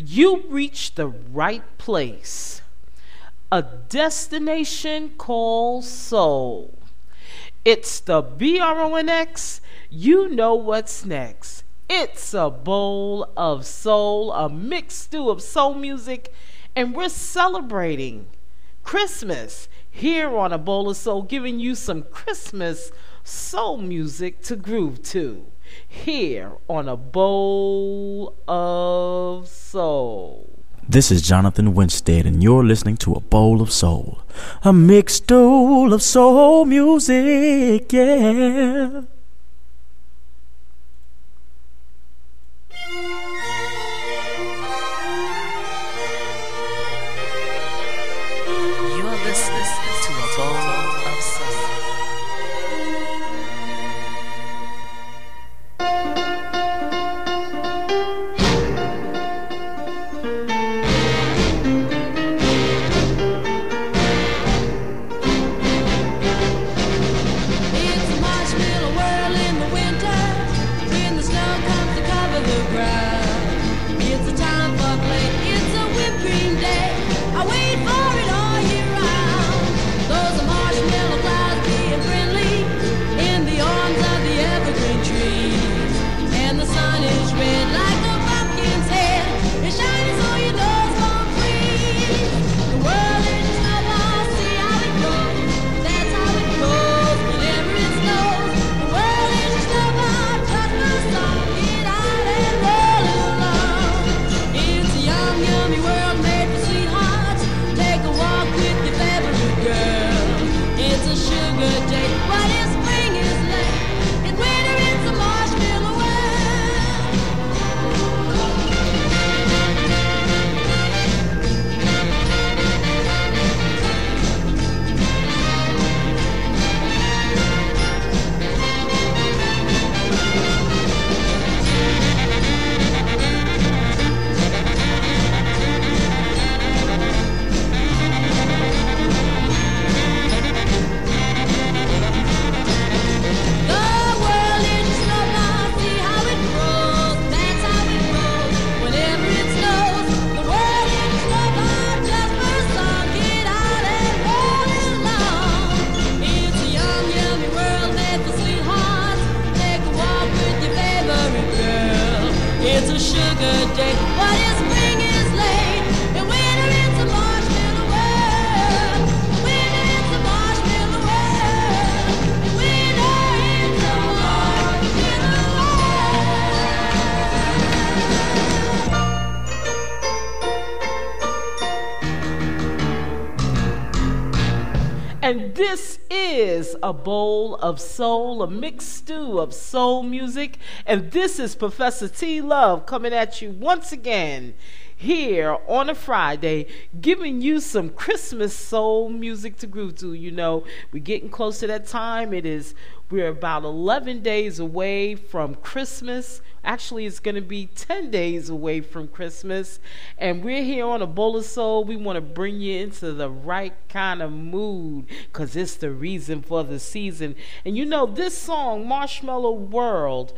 you reached the right place. A destination called soul. It's the BRONX. You know what's next. It's a bowl of soul, a mixed stew of soul music, and we're celebrating Christmas here on A Bowl of Soul, giving you some Christmas soul music to groove to here on A Bowl of Soul. This is Jonathan Winstead, and you're listening to A Bowl of Soul, a mixed bowl of soul music, yeah. You're listening to A Bowl of Soul. And this is A Bowl of Soul, a mixed stew of soul music. And this is Professor T. Love coming at you once again here on a Friday, giving you some Christmas soul music to groove to. You know, we're getting close to that time. We're about 11 days away from Christmas. Actually, it's going to be 10 days away from Christmas. And we're here on A Bowl of Soul. We want to bring you into the right kind of mood because it's the reason for the season. And you know, this song, Marshmallow World,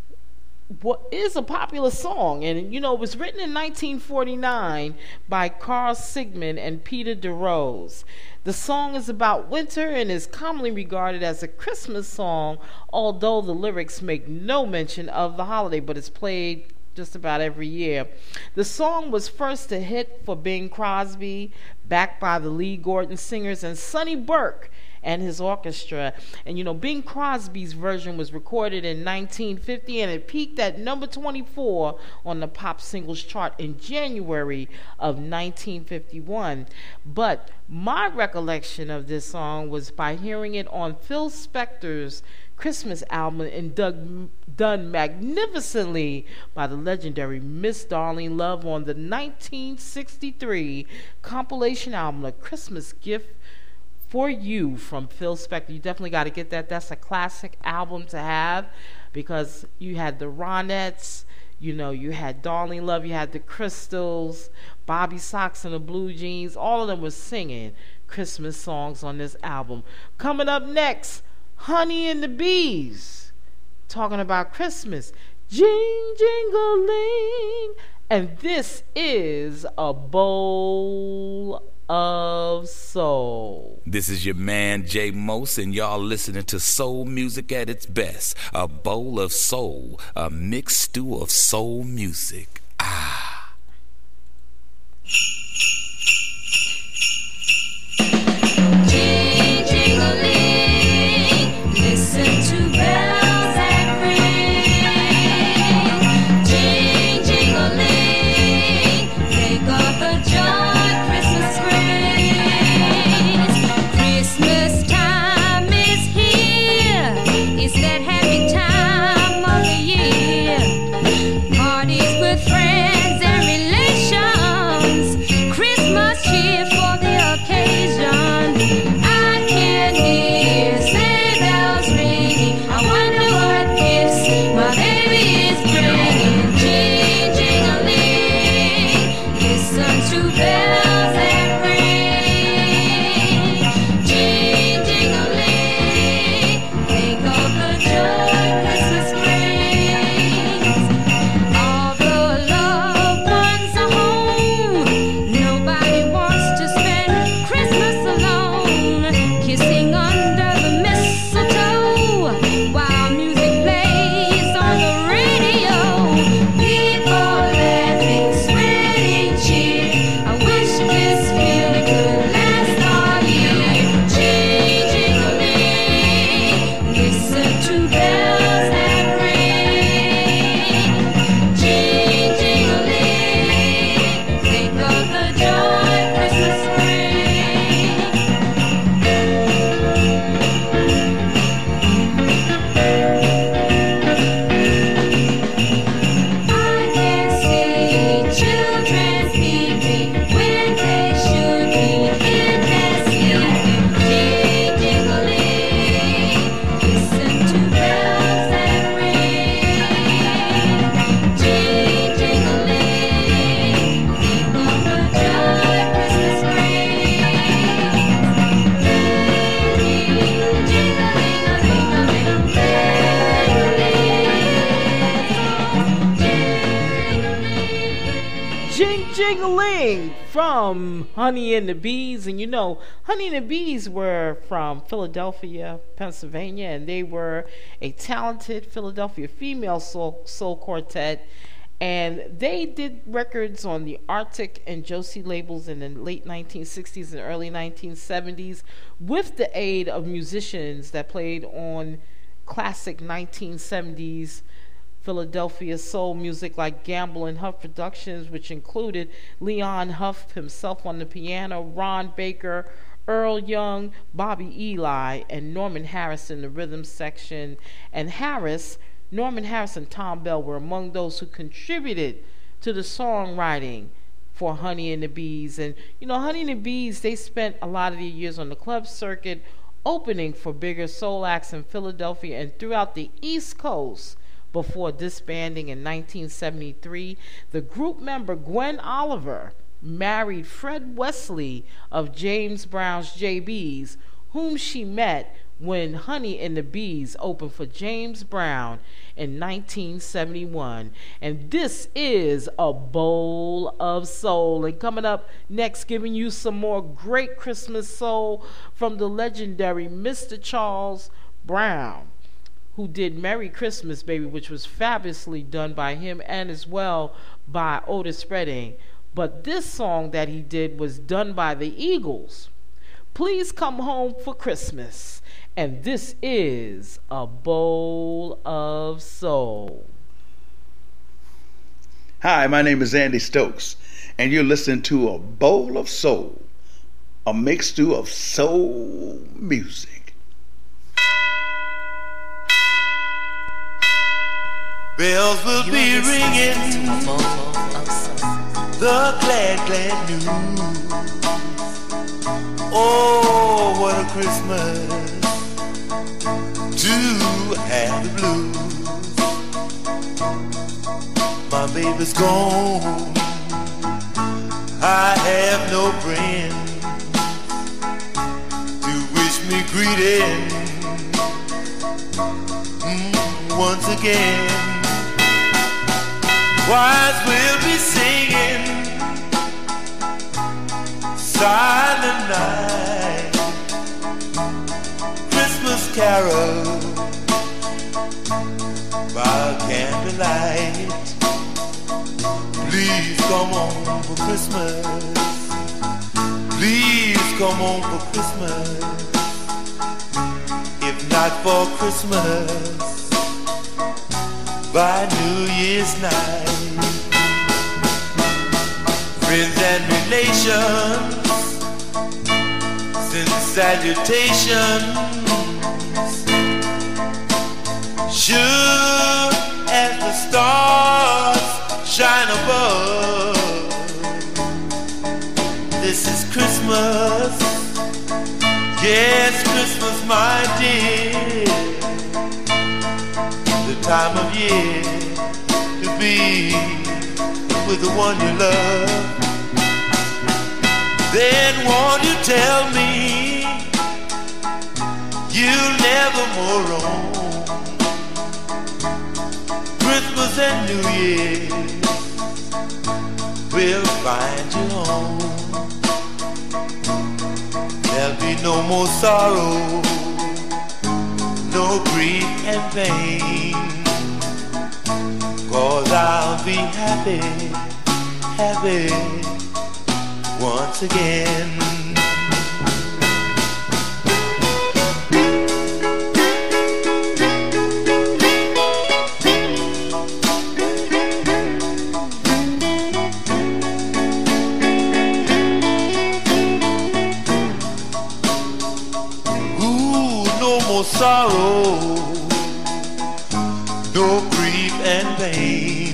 is a popular song, and you know, it was written in 1949 by Carl Sigmund and Peter DeRose. The song is about winter and is commonly regarded as a Christmas song, although the lyrics make no mention of the holiday, but it's played just about every year. The song was first a hit for Bing Crosby, backed by the Lee Gordon Singers and Sonny Burke and his orchestra. And you know, Bing Crosby's version was recorded in 1950, and it peaked at number 24 on the pop singles chart in January of 1951. But my recollection of this song was by hearing it on Phil Spector's Christmas album, and done magnificently by the legendary Miss Darlene Love on the 1963 compilation album, A Christmas Gift for You from Phil Spector. You definitely got to get that. That's a classic album to have, because you had the Ronettes, you know, you had Darlene Love, you had the Crystals, Bobby Sox and the Blue Jeans. All of them were singing Christmas songs on this album. Coming up next, Honey and the Bees, talking about Christmas. Jing jingling. And this is a bowl of soul. This is your man Jay Mose, and y'all listening to soul music at its best. A bowl of soul, a mixed stew of soul music. Ah. Jing jingling, listen to bells that ring. Jing jingling, break off the joy Christmas brings. Christmas time is here. It's that happy time of the year. Parties with friends and relations. Christmas cheer for the occasion. I can hear sleigh bells ringing. I wonder what gifts my baby is bringing. Jing jingling, listen to bells that ring. Jing jingling, think of the joy Christmas brings. All the loved ones are home. Nobody wants to spend Christmas alone. Kissing under the mistletoe while music plays on the radio. People laughing, spreading cheer. I wish this feeling could last all year. Jing jingling, listen to bells that ring. Jing jingling, think of the joy Christmas brings. I can see children peeping when they should be in their sleeping. Jing jingling, listen to bells that ring. Jing jingling, think of the joy Christmas brings. Jing jingling from Honey and the Bees. And you know, Honey and the Bees were from Philadelphia, Pennsylvania, and they were a talented Philadelphia female soul quartet. And they did records on the Arctic and Josie labels in the late 1960s and early 1970s with the aid of musicians that played on classic 1970s Philadelphia soul music like Gamble and Huff Productions, which included Leon Huff himself on the piano, Ron Baker, Earl Young, Bobby Eli, and Norman Harris in the rhythm section. And Norman Harris and Tom Bell were among those who contributed to the songwriting for Honey and the Bees. And you know, Honey and the Bees, they spent a lot of their years on the club circuit, opening for bigger soul acts in Philadelphia and throughout the East Coast before disbanding in 1973. The group member Gwen Oliver married Fred Wesley of James Brown's JB's, whom she met when Honey and the Bees opened for James Brown in 1971. And this is a bowl of soul. And coming up next, giving you some more great Christmas soul from the legendary Mr. Charles Brown, who did Merry Christmas, Baby, which was fabulously done by him and as well by Otis Redding. But this song that he did was done by the Eagles. Please Come Home for Christmas. And this is a bowl of soul. Hi, my name is Andy Stokes, and you're listening to A Bowl of Soul, a mixed stew of soul music. Bells will be ringing, the glad, glad news. Oh, what a Christmas to have the blues. My baby's gone, I have no friend to wish me greeting once again. choirs will be singing Silent Night, Christmas carol by candlelight. Please come on for Christmas. Please come on for Christmas. If not for Christmas, by New Year's night. Friends and relations send salutations, sure as the stars shine above. This is Christmas, yes, Christmas, my dear, the time of year to be with the one you love. Then won't you tell me you'll never more roam Christmas and New Year will find you home. There'll be no more sorrow, no grief and pain, 'cause I'll be happy, happy once again. Sorrow, no grief and pain,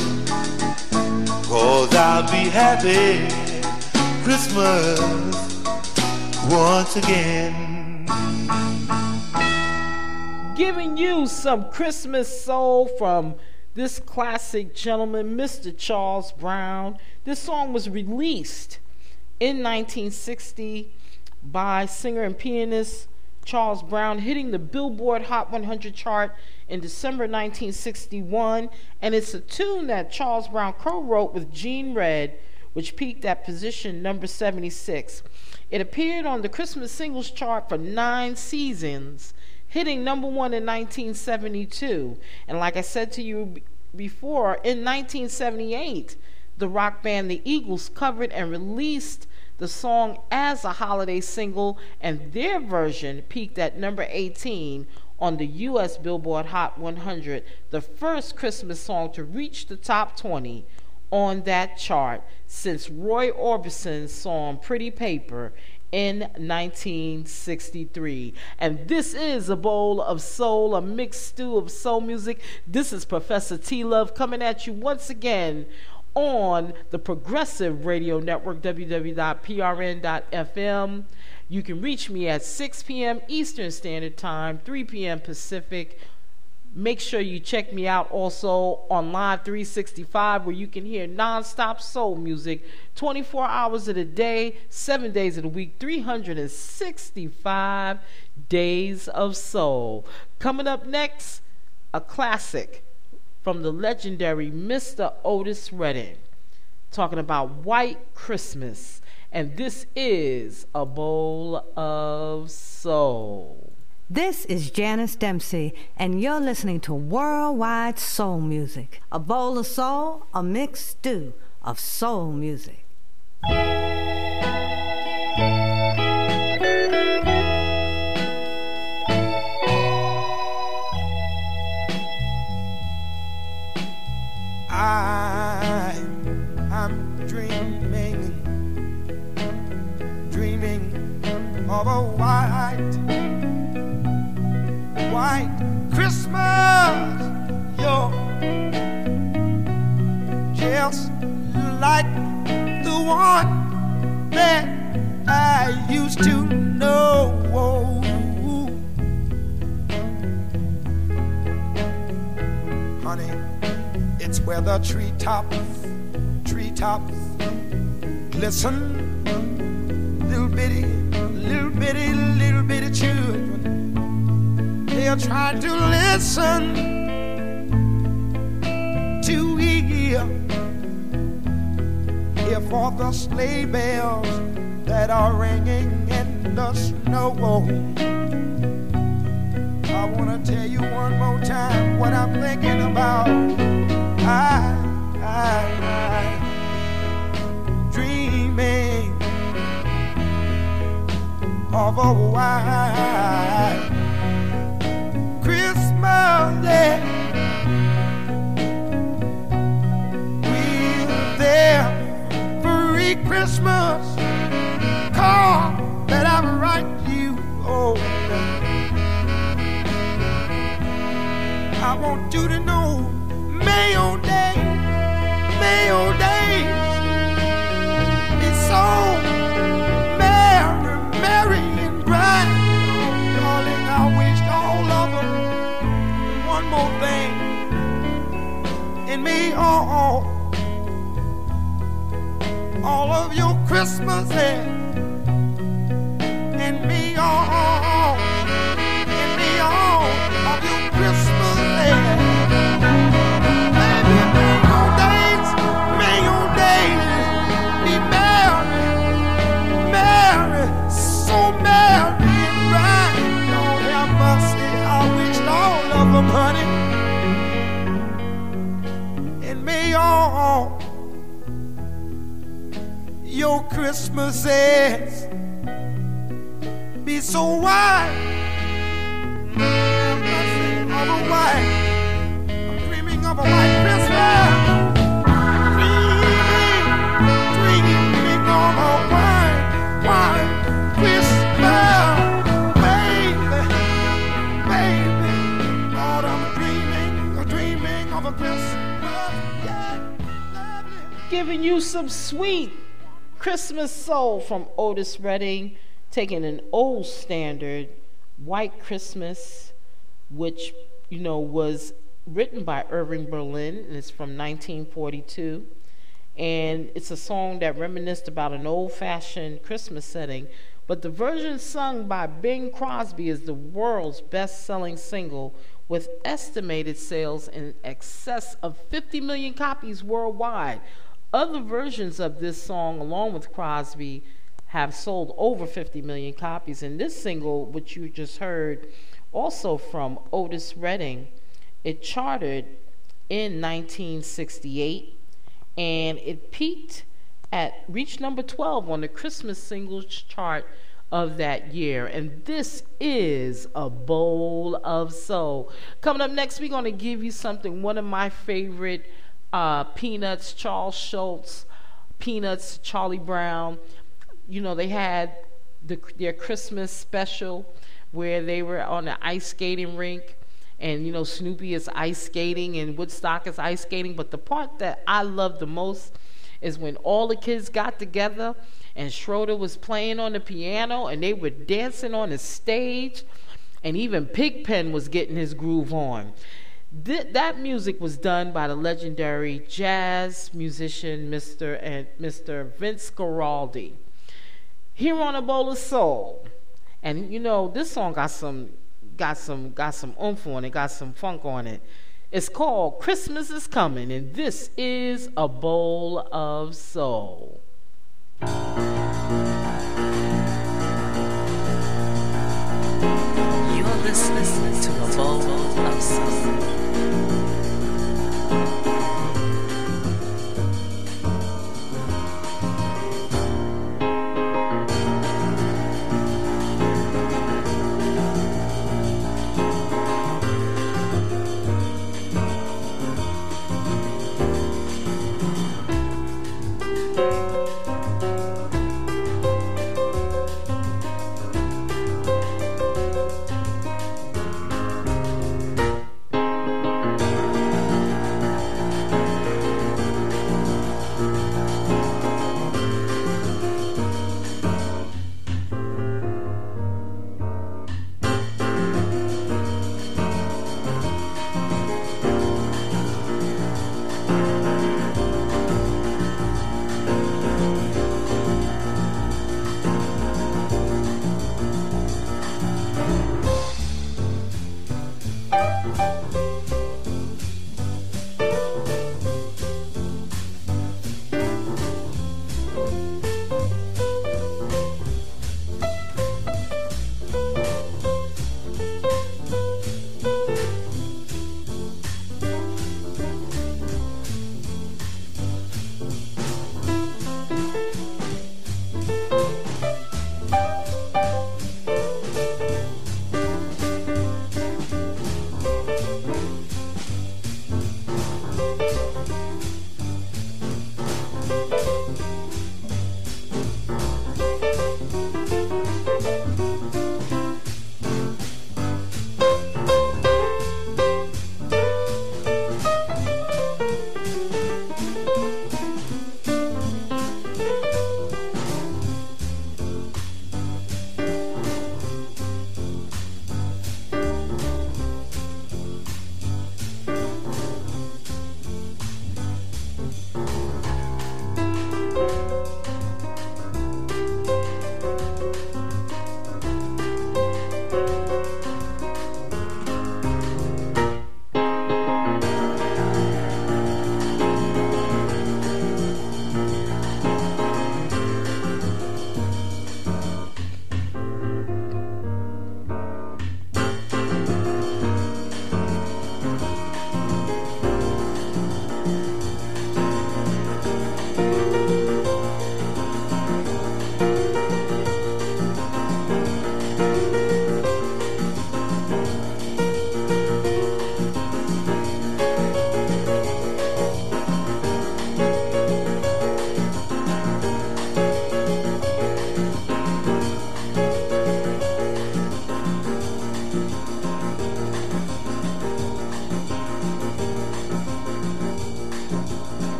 'cause I'll be happy Christmas once again. Giving you some Christmas soul from this classic gentleman, Mr. Charles Brown. This song was released in 1960 by singer and pianist Charles Brown, hitting the Billboard Hot 100 chart in December 1961, and it's a tune that Charles Brown co-wrote with Gene Redd, which peaked at position number 76. It appeared on the Christmas singles chart for 9 seasons, hitting number 1 in 1972. And like I said to you before, in 1978, the rock band The Eagles covered and released the song as a holiday single, and their version peaked at number 18 on the U.S. Billboard Hot 100, the first Christmas song to reach the top 20 on that chart since Roy Orbison's song Pretty Paper in 1963. And this is a bowl of soul, a mixed stew of soul music. This is Professor T. Love coming at you once again on the Progressive Radio Network, www.prn.fm. You can reach me at 6 p.m. Eastern Standard Time, 3 p.m. Pacific. Make sure you check me out also on Live 365, where you can hear non-stop soul music 24 hours of the day, 7 days of the week, 365 days of soul. Coming up next, a classic from the legendary Mr. Otis Redding, talking about White Christmas. And this is a bowl of soul. This is Janice Dempsey, and you're listening to Worldwide Soul Music. A bowl of soul, a mixed stew of soul music. I'm dreaming of a white Christmas. You're just like the one that I used to know. Honey, it's where the treetops glisten. Little bitty children, they are trying to listen to Hear for the sleigh bells that are ringing in the snow. I wanna tell you one more time what I'm thinking about. I dreaming of a white Christmas, yeah. With their free Christmas card that I write you. Oh, I want you to know, Mayo Day, Mayo Days, it's so merry, merry and bright. Oh, darling, I wish all of them one more thing in me, all of your Christmases in me, in me, all of your Christmases. Baby, may your days be merry, merry, so merry and bright. Lord have mercy, I wish all of them, honey, and may all your Christmases be so white. Have mercy of a white. I'm dreaming of a white Christmas. Dreaming of a white Christmas. Baby, baby, Lord, I'm dreaming of a Christmas. Yeah, lovely. Giving you some sweet Christmas soul from Otis Redding, taking an old standard, White Christmas, which, you know, was written by Irving Berlin, and it's from 1942. And it's a song that reminisced about an old-fashioned Christmas setting, but the version sung by Bing Crosby is the world's best-selling single, with estimated sales in excess of 50 million copies worldwide. Other versions of this song, along with Crosby, have sold over 50 million copies. And this single, which you just heard, also from Otis Redding, it charted in 1968, and it reached number 12 on the Christmas singles chart of that year. And this is A Bowl of Soul. Coming up next, we're going to give you something, one of my favorite Peanuts, Charles Schultz, Peanuts, Charlie Brown. You know, they had their Christmas special where they were on the ice skating rink, and, you know, Snoopy is ice skating and Woodstock is ice skating. But the part that I love the most is when all the kids got together and Schroeder was playing on the piano and they were dancing on the stage, and even Pigpen was getting his groove on. That music was done by the legendary jazz musician Mr. Vince Guaraldi. Here on A Bowl of Soul, and you know this song got some oomph on it, got some funk on it. It's called Christmas Is Coming, and this is A Bowl of Soul. You're listening to A Bowl of Soul.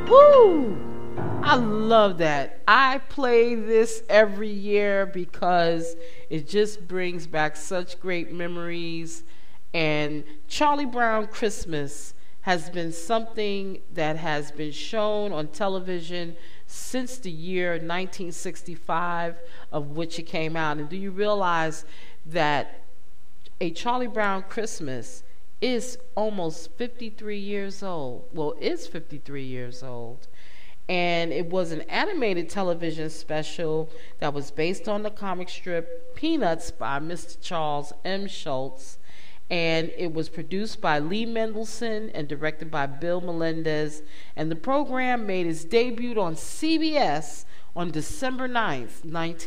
Woo! I love that. I play this every year because it just brings back such great memories. And Charlie Brown Christmas has been something that has been shown on television since the year 1965, of which it came out. And do you realize that A Charlie Brown Christmas is almost 53 years old? Well, it's 53 years old. And it was an animated television special that was based on the comic strip Peanuts by Mr. Charles M. Schulz. And it was produced by Lee Mendelson and directed by Bill Melendez. And the program made its debut on CBS on December 9th,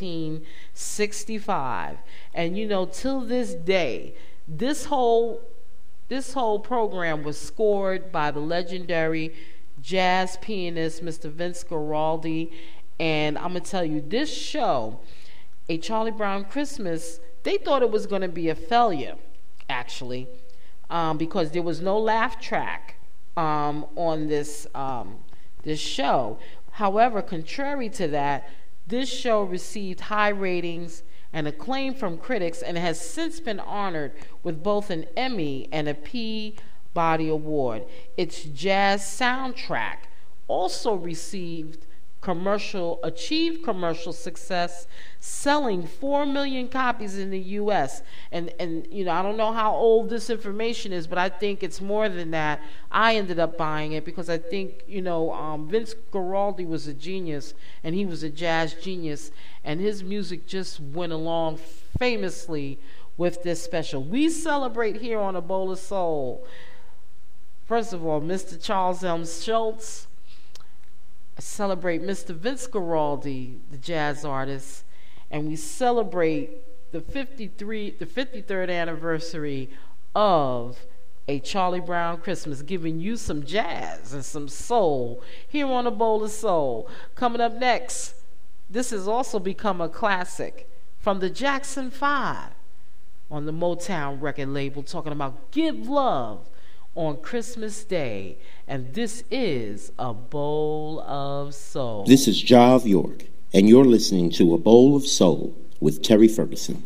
1965. And you know, till this day, this whole program was scored by the legendary jazz pianist Mr. Vince Guaraldi. And I'm gonna tell you, this show, A Charlie Brown Christmas, they thought it was gonna be a failure, actually, because there was no laugh track on this show. However, contrary to that, this show received high ratings and acclaim from critics and has since been honored with both an Emmy and a Peabody Award. Its jazz soundtrack also achieved commercial success, selling 4 million copies in the U.S. And you know, I don't know how old this information is, but I think it's more than that. I ended up buying it because I think, you know, Vince Guaraldi was a genius, and he was a jazz genius, and his music just went along famously with this special. We celebrate here on A Bowl of Soul, first of all, Mr. Charles M. Schulz. I celebrate Mr. Vince Guaraldi, the jazz artist, and we celebrate the 53rd anniversary of A Charlie Brown Christmas, giving you some jazz and some soul here on A Bowl of Soul. Coming up next, this has also become a classic from the Jackson 5 on the Motown record label, talking about Give Love on Christmas Day, and this is A Bowl of Soul. This is Jav York, and you're listening to A Bowl of Soul with Terry Ferguson.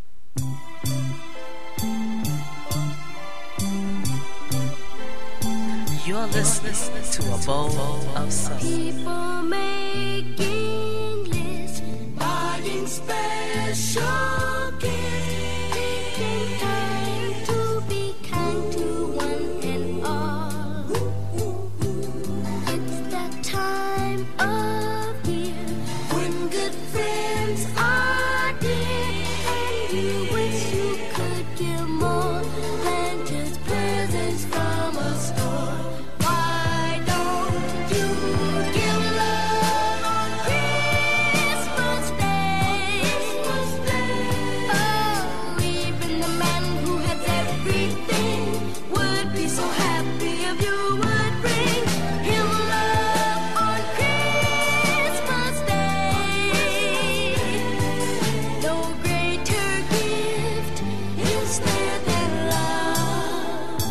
You're listening to A Bowl of Soul. People making lists, buying special gifts, taking time to be kind to one and all. It's that time of year when good friends are dear, and you wish you could give more than just presents from a store. Why don't you give love on Christmas Day? Oh, even the man who has everything would be so happy if you would bring him love on Christmas Day. No greater gift is there than love.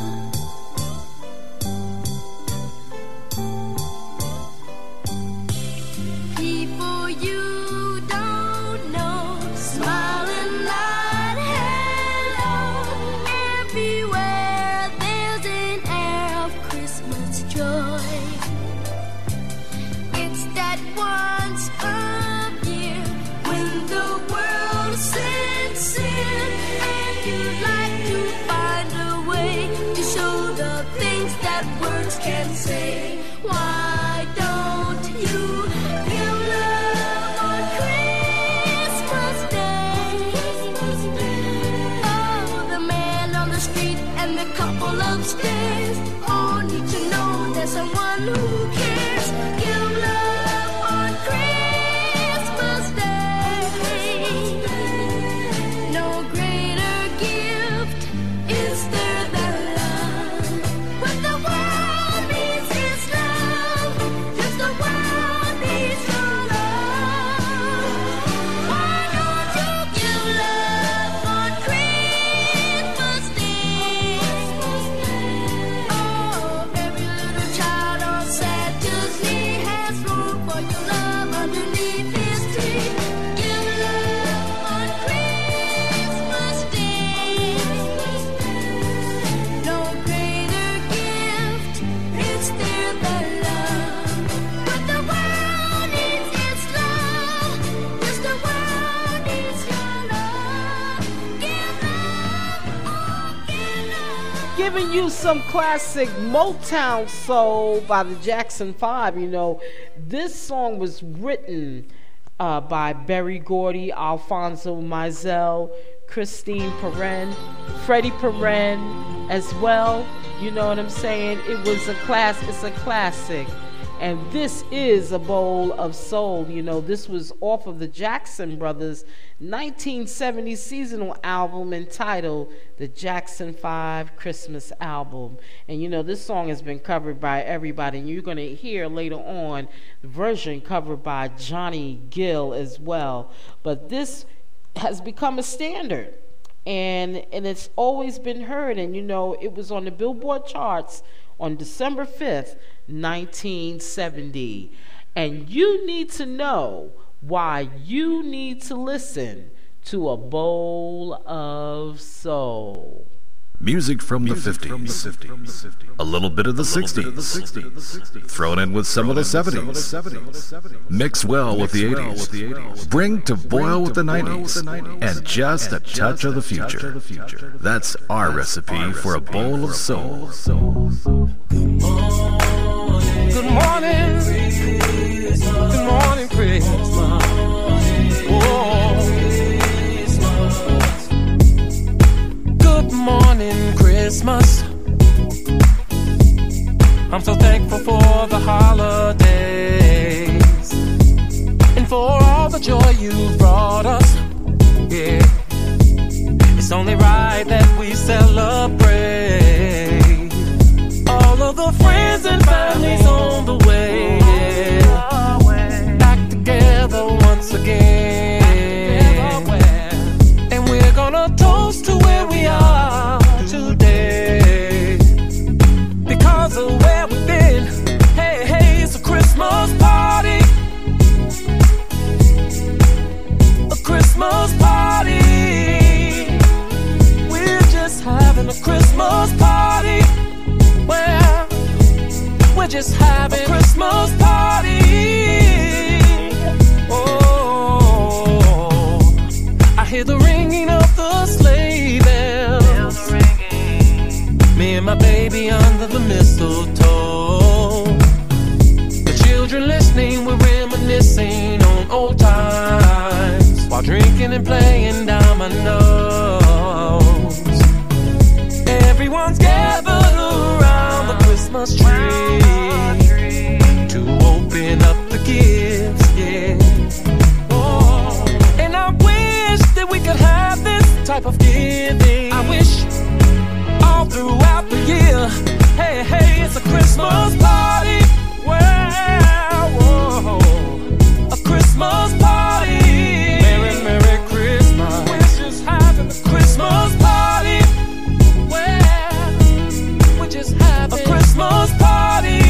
People you don't know, smiling loud, hello. Everywhere there's an air of Christmas joy. It's that once a year when the world sits in, and you like to find a way to show the things that words can't say. Why don't you give love on Christmas Day? Oh, the man on the street and the couple upstairs all need to know there's someone who cares. Give love on Christmas Day. No greater gift is there than love. What the world needs is love. Yes, the world needs your love. Why don't you give love on Christmas Day? Oh, every little child on Sad you some classic Motown soul by the Jackson 5. You know, this song was written by Berry Gordy, Alfonso Mizell, Christine Perrin, Freddie Perrin as well. You know what I'm saying? It's a classic. And this is a bowl of soul. You know, this was off of the Jackson Brothers 1970 seasonal album entitled The Jackson 5 Christmas Album. And you know, this song has been covered by everybody, and you're going to hear later on the version covered by Johnny Gill as well. But this has become a standard, and it's always been heard. And you know, it was on the Billboard charts on December 5th, 1970. And you need to know why you need to listen to A Bowl of Soul. Music from the 50s, a little bit of the 60s, thrown in with some of the 70s, mix well with the 80s, bring to boil with the 90s, and just a touch of the future. That's our recipe for a bowl of soul. Good morning, Christmas. Good morning, Christmas. I'm so thankful for the holidays and for all the joy you brought us. Yeah, it's only right that we celebrate all of the friends and families on the way. Yeah. Back together once again. And we're gonna toast to where we are today. Because of where we've been. Hey, hey, it's a Christmas party. A Christmas party. We're just having a Christmas party. Well, we're just having a Christmas party. Oh, I hear the ringing of the sleigh bells. Me and my baby under the mistletoe. The children listening, we're reminiscing on old times while drinking and playing down my nose. Everyone's gathered around the Christmas tree to open up the gifts, yeah. Oh, and I wish that we could have this type of giving. I wish all throughout the year. Hey, hey, it's a Christmas party. Well, whoa, a Christmas party. Merry, Merry Christmas. We're just having a Christmas party. Well, we're just having a Christmas party.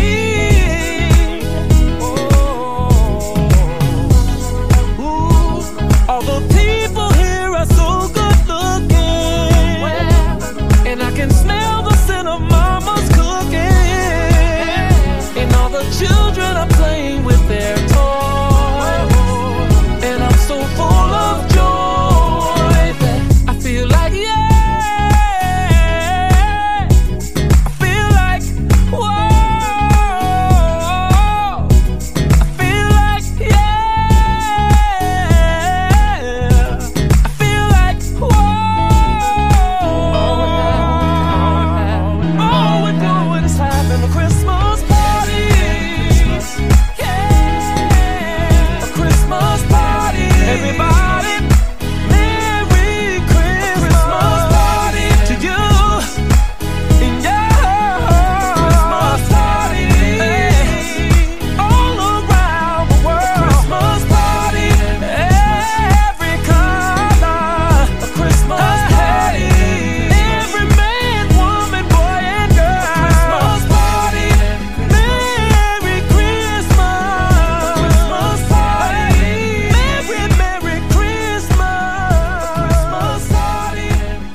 Oh, ooh, all the people here are so good looking. Well, and I can smell the scent of mama's cooking. And all the children are playing with their toys. And I'm so full of joy that I feel like, yeah, I feel like, whoa, I feel like, yeah, I feel like, whoa. All we're doing is having a Christmas party. Yeah, a Christmas party. Everybody, Merry Christmas party to you and your Christmas party. Hey, all around the world, Christmas party. Every color, a Christmas party. Every man, woman, boy, and girl, a Christmas party. Merry Christmas, a Christmas party. Merry, Merry Christmas, a Christmas party.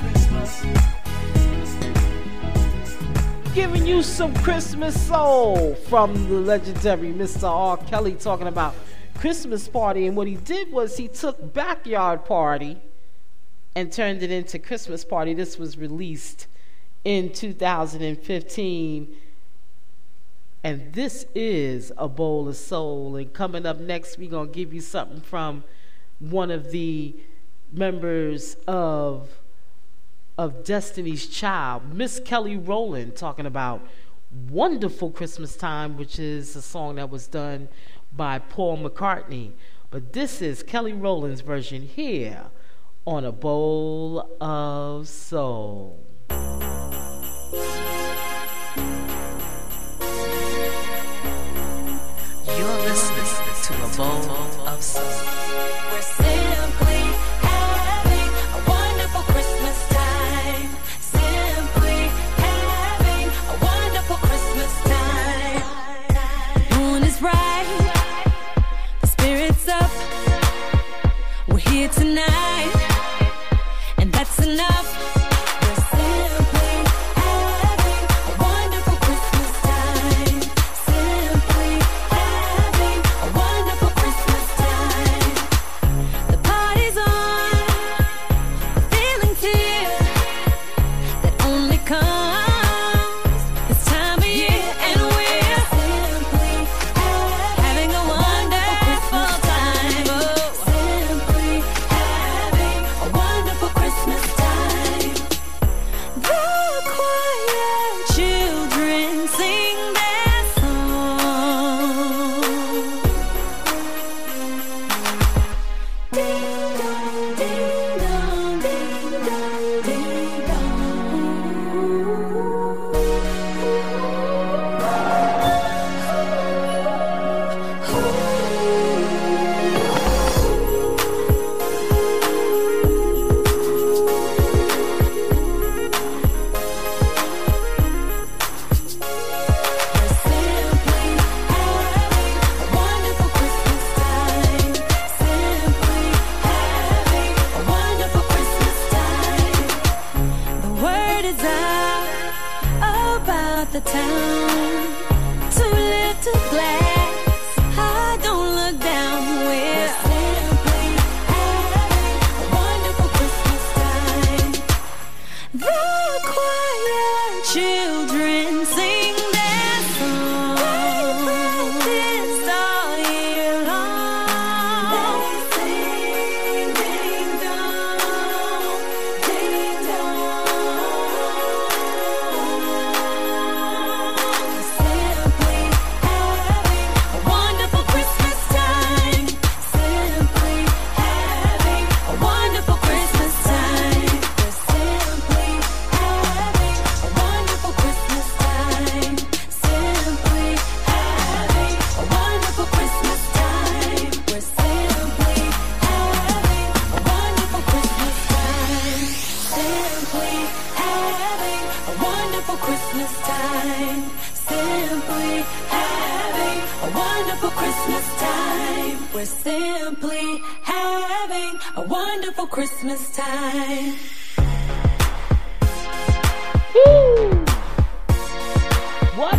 Giving you some Christmas soul from the legendary Mr. R. Kelly, talking about Christmas party. And what he did was he took Backyard Party and turned it into Christmas Party. This was released in 2015. And this is A Bowl of Soul. And coming up next, we're going to give you something from one of the members of Destiny's Child, Miss Kelly Rowland, talking about Wonderful Christmas Time, which is a song that was done by Paul McCartney. But this is Kelly Rowland's version here on A Bowl of Soul. You're listening to A Bowl of Soul. We're simply having a wonderful Christmas time. Simply having a wonderful Christmas time. The moon is bright, the spirit's up. We're here tonight, and that's enough. We're simply having a wonderful Christmas time. Simply having a wonderful Christmas time. The party's on, the feeling's here that only comes this time of year, and we're simply having a wonderful time. Oh, simply having a wonderful Christmas time. The quiet children sing their song. Ding dong, ding dong, ding dong, ding the town to lift a glass. I don't look down. We're simply having a wonderful Christmas time. The quiet children sing their song. They practiced all year long. They sing ding dong, ding dong. Christmas time, simply having a wonderful Christmas time. We're simply having a wonderful Christmas time. Woo! What?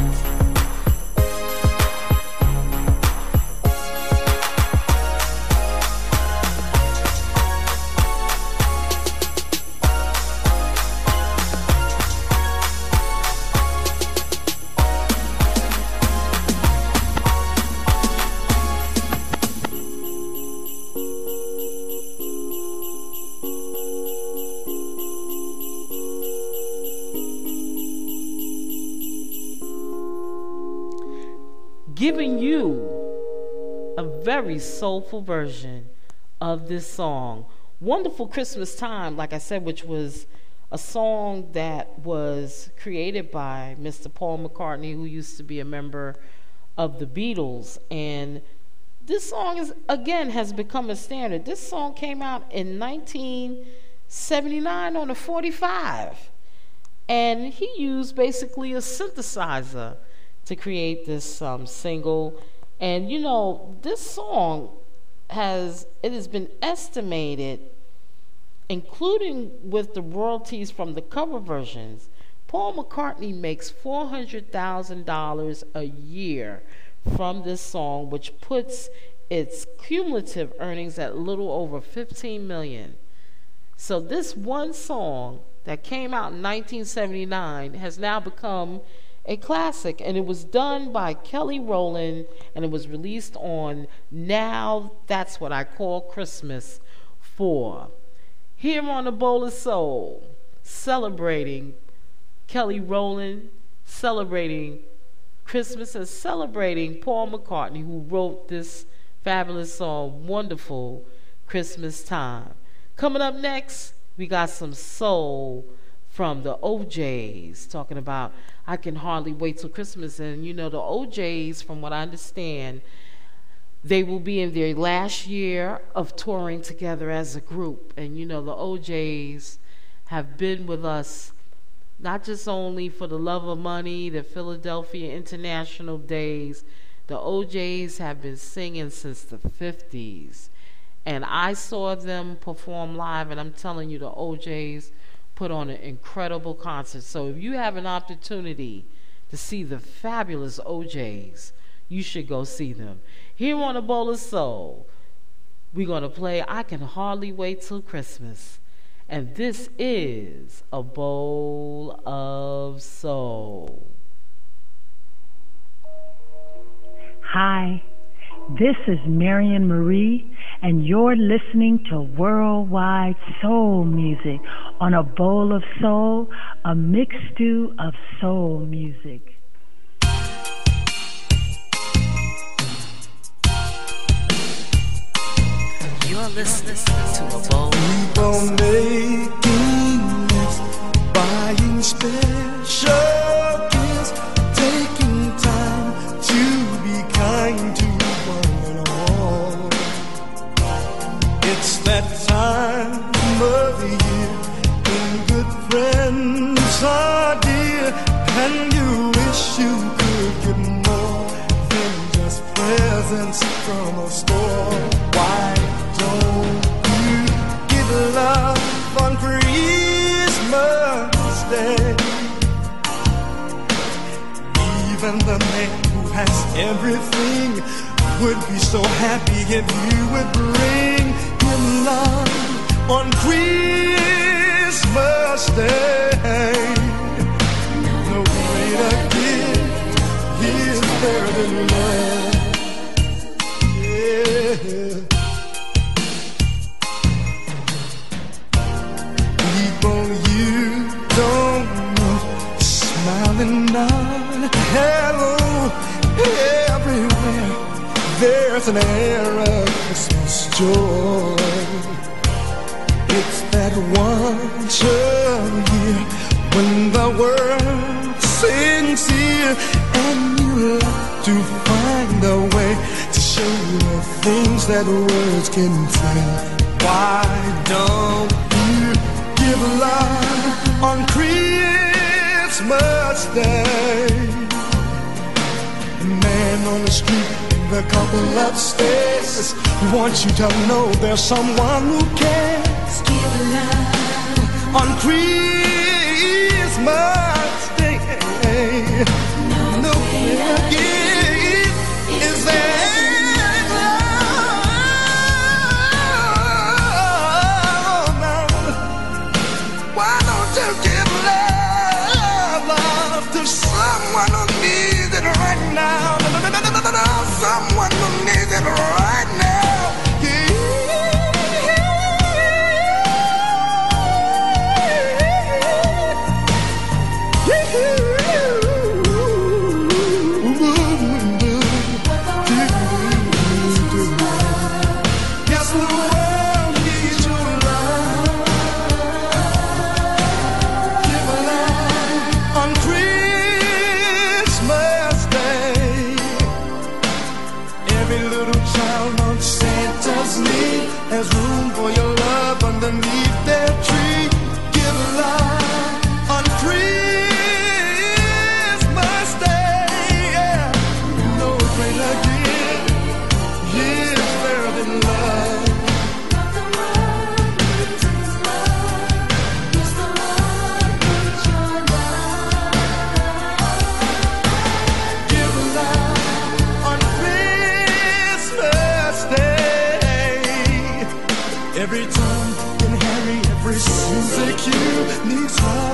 Giving you a very soulful version of this song, Wonderful Christmas Time, like I said, which was a song that was created by Mr. Paul McCartney, who used to be a member of the Beatles. And this song has become a standard. This song came out in 1979 on a 45, and he used basically a synthesizer to create this single. And you know, this song has been estimated, including with the royalties from the cover versions, Paul McCartney makes $400,000 a year from this song, which puts its cumulative earnings at a little over $15 million. So this one song that came out in 1979 has now become a classic, and it was done by Kelly Rowland, and it was released on Now That's What I Call Christmas 4. Here on A Bowl of Soul, celebrating Kelly Rowland, celebrating Christmas, and celebrating Paul McCartney, who wrote this fabulous song, Wonderful Christmas Time. Coming up next, we got some soul from the OJs, talking about I Can Hardly Wait Till Christmas. And you know, the OJs, from what I understand, they will be in their last year of touring together as a group. And you know, the OJs have been with us not just only for the Love of Money, the Philadelphia International Days. The OJs have been singing since the 50s. And I saw them perform live, and I'm telling you, the OJs put on an incredible concert. So if you have an opportunity to see the fabulous OJs, you should go see them. Here on A Bowl of Soul, we're going to play I Can Hardly Wait Till Christmas. And this is A Bowl of Soul. Hi, this is Marion Marie, and you're listening to Worldwide Soul Music on A Bowl of Soul, a mixed stew of soul music. You're listening to A Bowl Keep on making lists, buying special gifts, taking time to be kind to one and all. It's that time of the year when good friends are dear, and you wish you could get more than just presents from a store. Why don't you give love on Christmas Day? Even the man who has everything would be so happy if you would bring him love on Christmas Day. No greater gift is there than love. Yeah. People you don't know, smiling on hello everywhere. There's an air of Christmas joy. It's that once a year when the world sings here, and you like to find a way to show the things that words can say. Why don't you give love on Christmas Day? The man on the street, the couple upstairs want you to know there's someone who cares. Give love on Christmas Day. No greater gift is there. Why don't you give love to someone who needs it right now? Someone who needs it right now. Yes, the world needs your love. Give love on Christmas Day. Every little child wants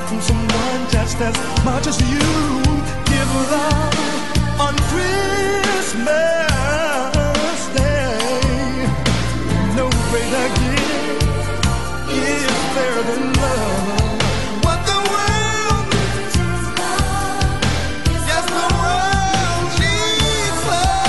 from someone just as much as you give love on Christmas Day. No greater gift is there than love. What the world needs is love. Yes, the world needs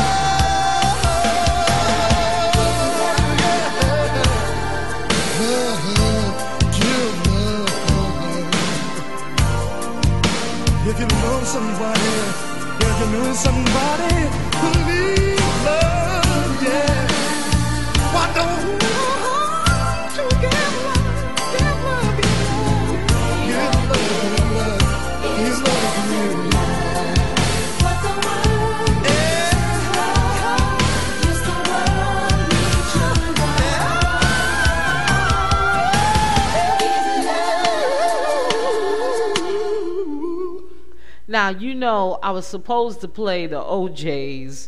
If you know somebody, if you know somebody who needs love, yeah. Why don't you give love, give love, give love, give love to you. What the world needs love, yes, the world needs your love. Now, you know, I was supposed to play the OJ's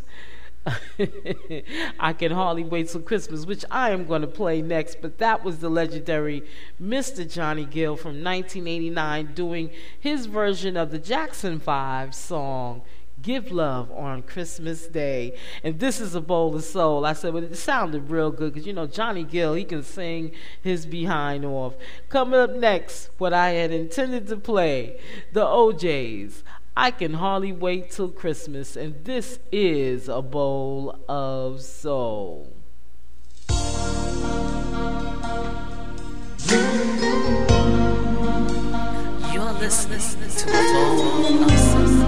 I Can Hardly Wait Till Christmas, which I am going to play next, but that was the legendary Mr. Johnny Gill from 1989 doing his version of the Jackson 5 song, Give Love on Christmas Day. And this is A Bowl of Soul. I said, well, it sounded real good because, you know, Johnny Gill, he can sing his behind off. Coming up next, what I had intended to play, the OJ's I Can Hardly Wait Till Christmas. And this is A Bowl of Soul. You're listening to A Bowl of Soul.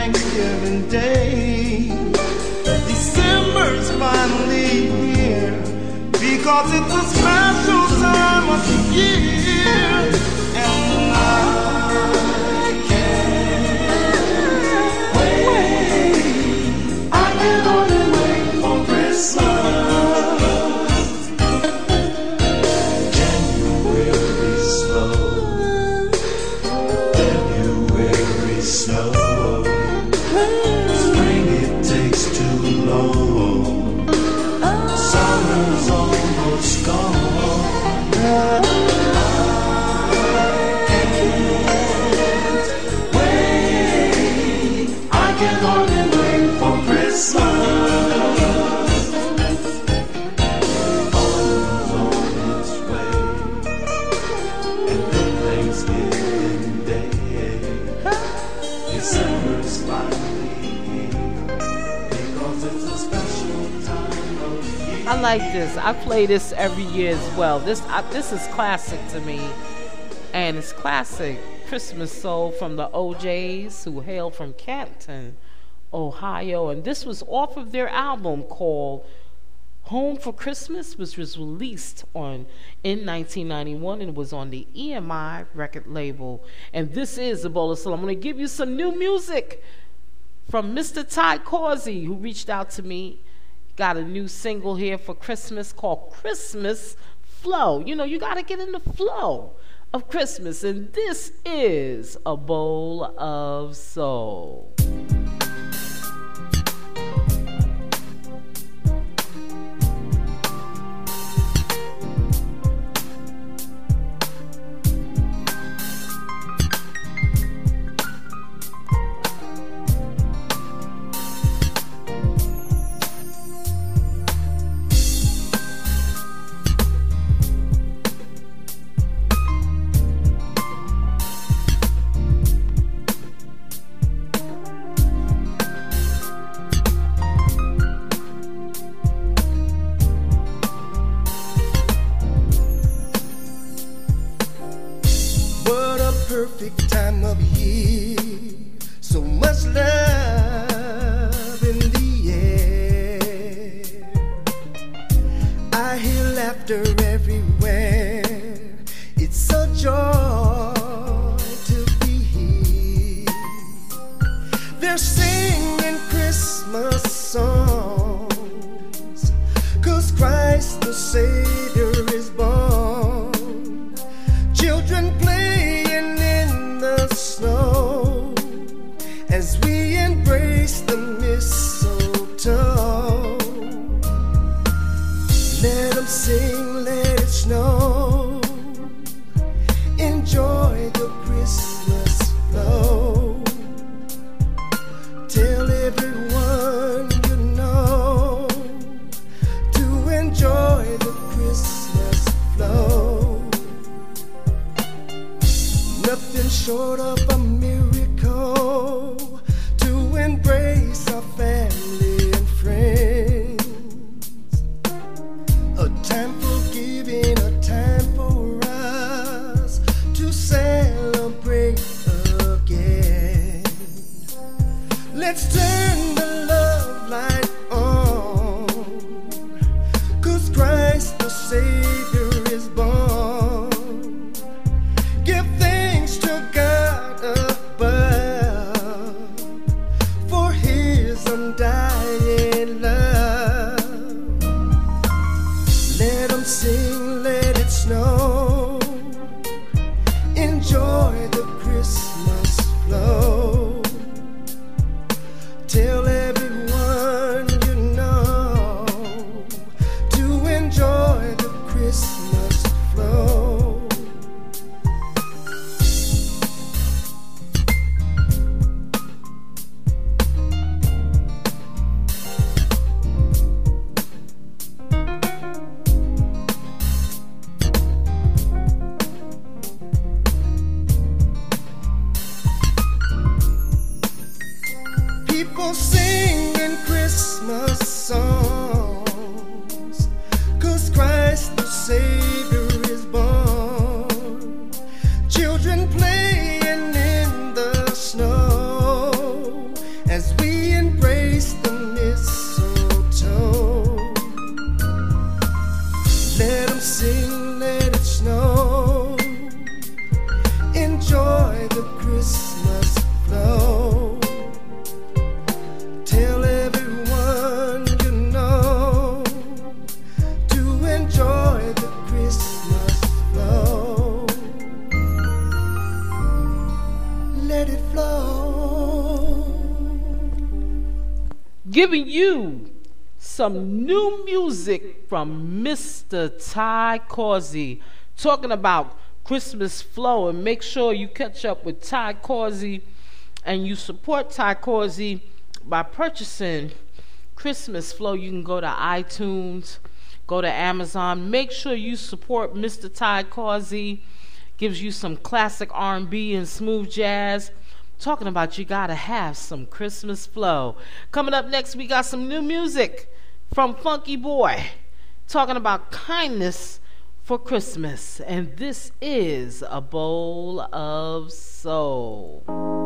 Thanksgiving Day. December's finally here because it's a special time of the year, and I can't wait. I can only wait for Christmas. January slow, February snow. Spring it takes too long. Summer's almost gone. I can't wait. I can only wait for Christmas. Autumn's on its way, and then Thanksgiving Day. December's finally here because it's a special time of year. I like this. I play this every year as well. This is classic to me, and it's classic Christmas soul from the OJs, who hail from Canton, Ohio, and this was off of their album called Home for Christmas, which was released in 1991 and was on the EMI record label. And this is A Bowl of Soul. I'm going to give you some new music from Mr. Ty Causey, who reached out to me. Got a new single here for Christmas called Christmas Flow. You know, you got to get in the flow of Christmas. And this is A Bowl of Soul. Perfect time of year, so much love in the air. I hear laughter everywhere. It's a joy to be here. They're singing Christmas songs, 'cause Christ the Savior is born. Children playing in the snow as we embrace the mistletoe. Let them sing, let it snow. Enjoy the Christmas flow. Tell everyone you know to enjoy the Christmas flow. Nothing short of a miracle to embrace our family and friends. A time for giving, a time for us to celebrate again. Let's turn the love light on, 'cause Christ the Savior is born. Give thanks to God above for His undying love. Let them sing, let it snow. Enjoy the Christmas flow. Tell everyone you know to enjoy the Christmas flow. People singing Christmas songs, 'cause Christ the Savior is born. Children playing in the snow Giving you some new music from Mr. Ty Causey, talking about Christmas flow. And make sure you catch up with Ty Causey and you support Ty Causey by purchasing Christmas flow. You can go to iTunes, go to Amazon. Make sure you support Mr. Ty Causey. Gives you some classic R&B and smooth jazz. Talking about you gotta have some Christmas flow. Coming up next, we got some new music from Funky Boy, talking about kindness for Christmas. And this is A Bowl of Soul.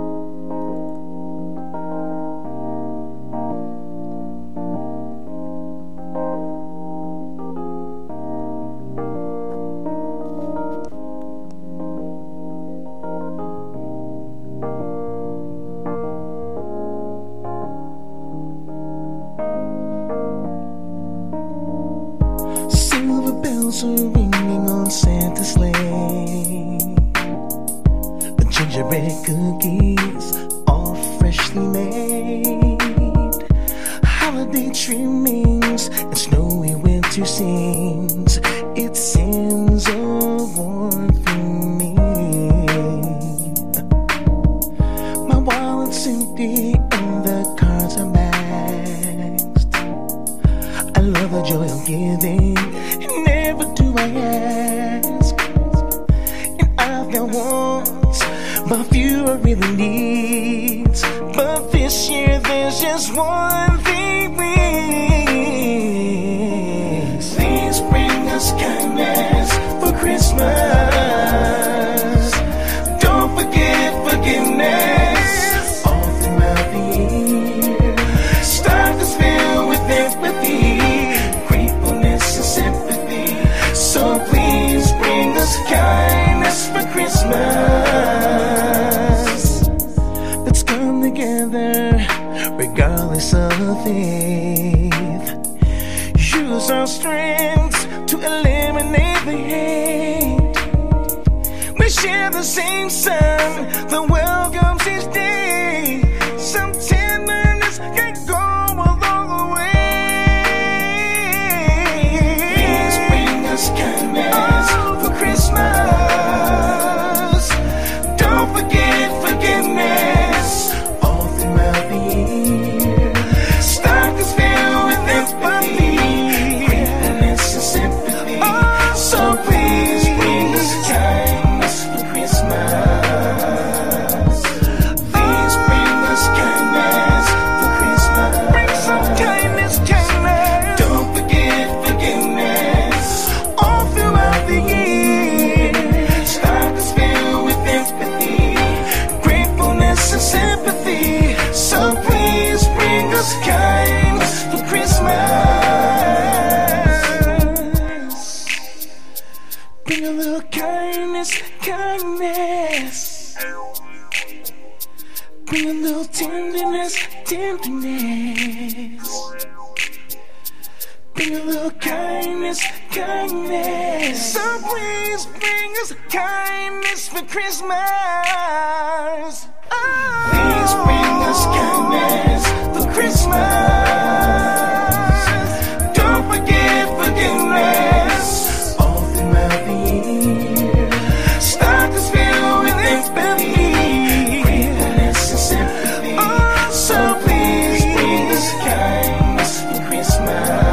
Are ringing on Santa's sleigh. The gingerbread cookies all freshly made. Holiday trimmings and snowy winter scenes. It sends a warmth through me. My wallet's empty and the cards are maxed. I love the joy of giving. Never do I ask, and I've got wants, but few are really needs. But this year there's just one thing please bring us kindness for Christmas. Don't forget forgiveness all throughout the year. Start to fill with empathy, gratefulness and sympathy. So please bring us kindness for Christmas. Let's come together regardless of faith. Use our strengths to eliminate the hate. We share the same sun that welcomes each day. Some tenderness can go along the way. Kindness for Christmas. Don't forget forgiveness all throughout the year. Start to fill with empathy, gratefulness and sympathy. So please bring us kindness for Christmas. Please bring us kindness for Christmas. Bring some kindness, kindness. Don't forget forgiveness all throughout the year. Start to fill with empathy, gratefulness and sympathy. So please bring us kindness for Christmas. Bring a little kindness, kindness. Bring a little tenderness, tenderness. Bring a little kindness, kindness. So please bring us kindness for Christmas. Oh. Please bring us kindness for Christmas. Don't forget forgiveness all throughout the year. Start to fill with empathy, gratefulness and sympathy. Oh, so please bring us kindness for Christmas.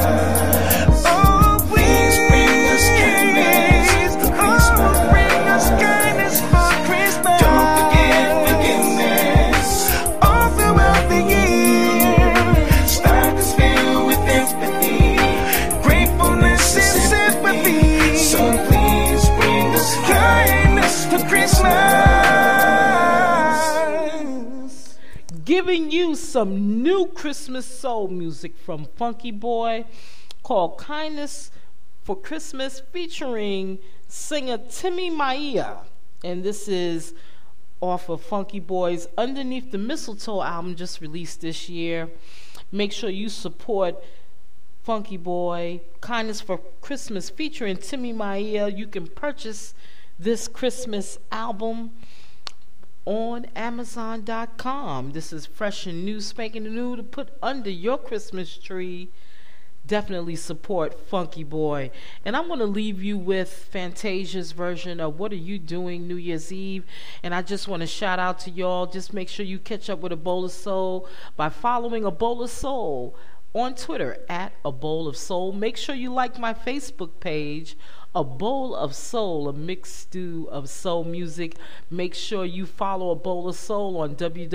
Giving you some new Christmas soul music from Funky Boy called Kindness for Christmas, featuring singer Timmy Maia. And this is off of Funky Boy's Underneath the Mistletoe album, just released this year. Make sure you support Funky Boy, Kindness for Christmas, featuring Timmy Maia. You can purchase this Christmas album on Amazon.com. This is fresh and new, spanking new to put under your Christmas tree. Definitely support Funky Boy. And I'm going to leave you with Fantasia's version of What Are You Doing New Year's Eve. And I just want to shout out to y'all. Just make sure you catch up with A Bowl of Soul by following A Bowl of Soul on Twitter at A Bowl of Soul. Make sure you like my Facebook page, A Bowl of Soul, a mixed stew of soul music. Make sure you follow A Bowl of Soul on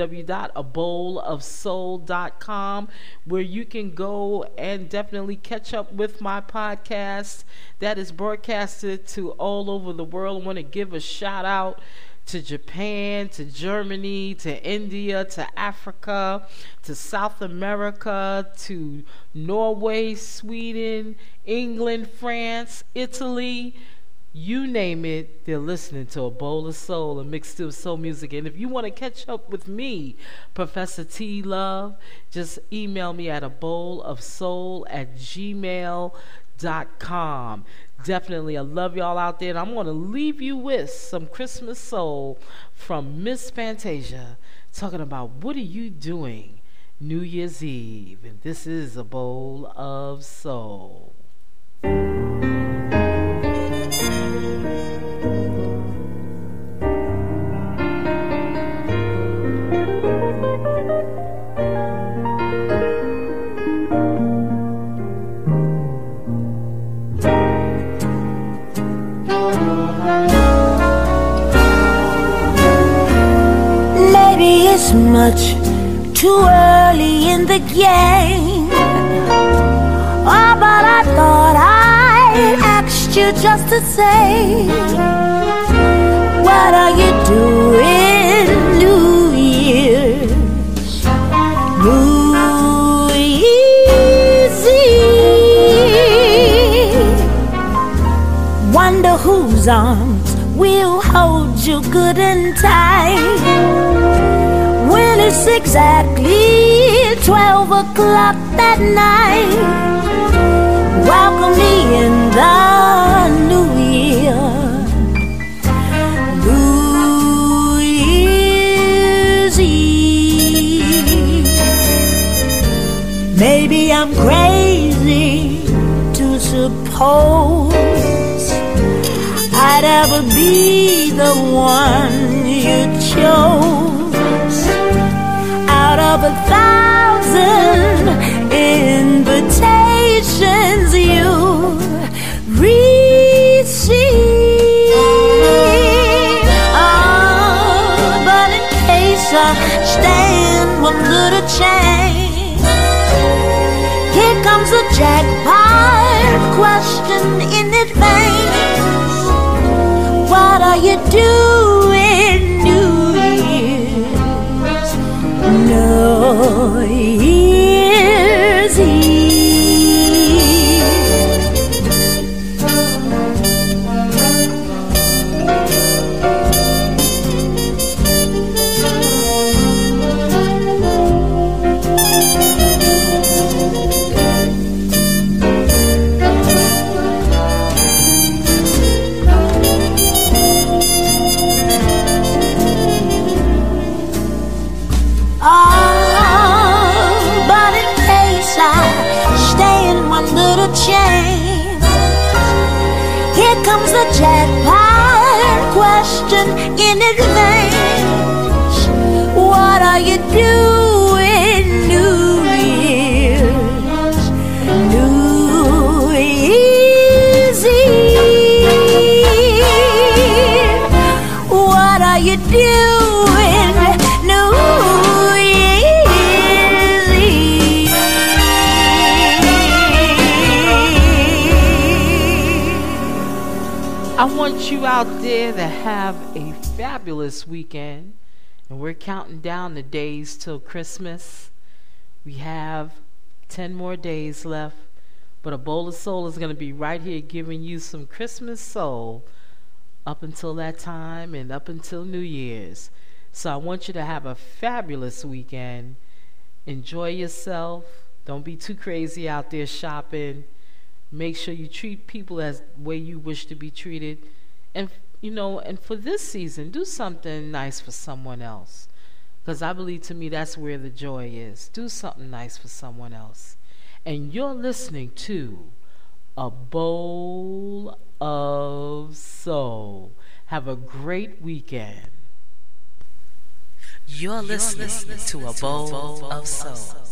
www.abowlofsoul.com, where you can go and definitely catch up with my podcast that is broadcasted to all over the world. I want to give a shout out to Japan, to Germany, to India, to Africa, to South America, to Norway, Sweden, England, France, Italy, you name it, they're listening to A Bowl of Soul, a mixed stew of soul music. And if you want to catch up with me, Professor T Love, just email me at abowlofsoul@gmail.com. Definitely, I love y'all out there, and I'm going to leave you with some Christmas soul from Miss Fantasia, talking about what are you doing New Year's Eve. And this is A Bowl of Soul. Maybe it's much too early in the game. Oh, but I thought I asked you just to say, what are you doing New Year's? New Year's Eve. Wonder whose arms will hold you good and tight when it's exactly 12 o'clock that night. Welcome me in the new year, New Year's Eve. Maybe I'm crazy to suppose I'd ever be the one you chose out of 1,000 invitations you receive. Oh, but in case I stand one little chance, here comes a jackpot question in advance. What are you doing New Year's? New Year's Eve. Here comes the jackpot question in advance. What are you doing New Year's? New Year's Eve. What are you doing New Year's Eve? I want you out there to have a fabulous weekend, and we're counting down the days till Christmas. We have 10 more days left, but A Bowl of Soul is going to be right here giving you some Christmas soul up until that time and up until New Year's. So I want you to have a fabulous weekend. Enjoy yourself. Don't be too crazy out there shopping. Make sure you treat people as the way you wish to be treated. And, and for this season, do something nice for someone else. Because I believe, to me, that's where the joy is. Do something nice for someone else. And you're listening to A Bowl of Soul. Have a great weekend. You're listening to A Bowl of Soul.